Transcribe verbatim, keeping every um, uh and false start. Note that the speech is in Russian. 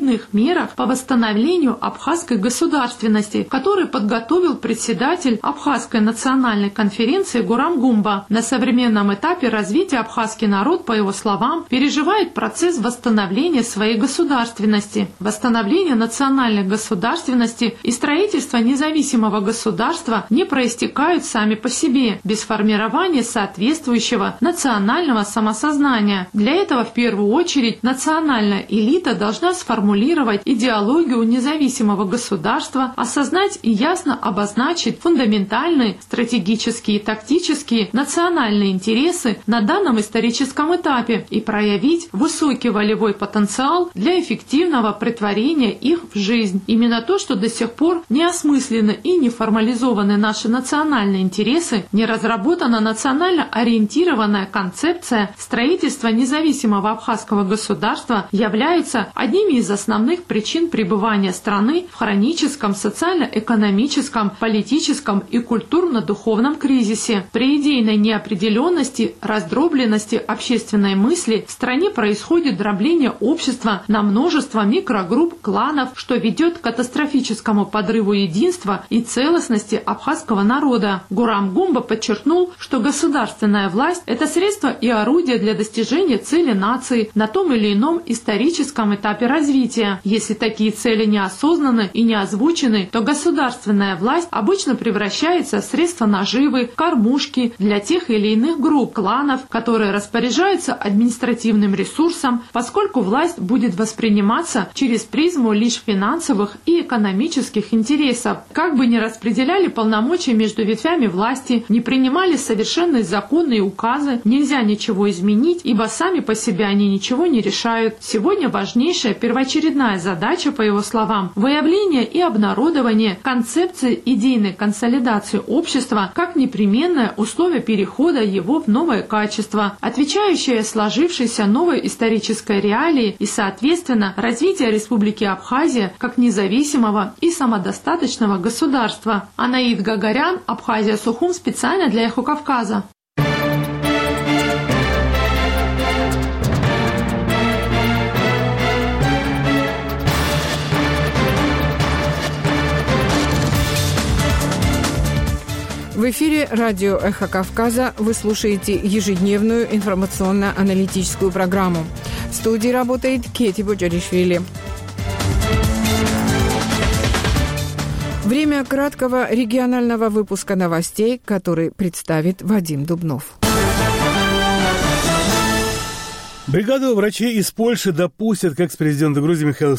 иных мерах по восстановлению абхазской государственности, который подготовил председатель Абхазской национальной конференции Гурам Гумба. На современном этапе развития абхазский народ, по его словам, переживает процесс восстановления своей государственности. Восстановление национальной государственности и строительство независимого государства не проистекают сами по себе, без формирования соответствующего национального самосознания. Для этого в первую очередь национальная элита должна сформулировать идеологию независимого государства, осознать и ясно обозначить фундаментальные, стратегические и тактические национальные интересы на данном историческом этапе и проявить высокий волевой потенциал для эффективного претворения их в жизнь. Именно то, что до сих пор не осмыслены и не формализованы наши национальные интересы, не разработана национально ориентированная концепция строительства независимого абхазского государства, является одними из основных причин пребывания страны в хроническом социально-экономическом, политическом и культурно-духовном кризисе. При идейной неопределенности, раздробленности общественной мысли в стране происходит дробление общества на множество микрогрупп, кланов, что ведет к катастрофическому подрыву единства и целостности абхазского народа. Гурам Гумба подчеркнул, что государственная власть – это средство и орудие для достижения цели нации на том или ином историческом этапе развития. Если такие цели не осознаны и не озвучены, то государственная власть обычно превращается в средство наживы, кормушки для тех или иных групп, кланов, которые распоряжаются административным ресурсом, поскольку власть будет восприниматься через призму лишь финансовых и экономических интересов. Как бы ни распределяли полномочия между ветвями власти, не принимали совершенные законы и указы, нельзя ничего изменить, ибо сами по себе они ничего не решают. Сегодня важнейшая первоочередная задача, по его словам, выявление и обнародование концепции идейной консолидации общества как непременное условие перехода его в новое качество, отвечающее сложившейся новой исторической реалии и, соответственно, развитие Республики Абхазия как независимого и самодостаточного государства. Анаид Гагарян, Абхазия Сухум, специально для Эхо Кавказа. В эфире радио «Эхо Кавказа» вы слушаете ежедневную информационно-аналитическую программу. В студии работает Кети Боджаришвили. Время краткого регионального выпуска новостей, который представит Вадим Дубнов. Бригаду врачей из Польши допустят к экс-президенту Грузии Михаилу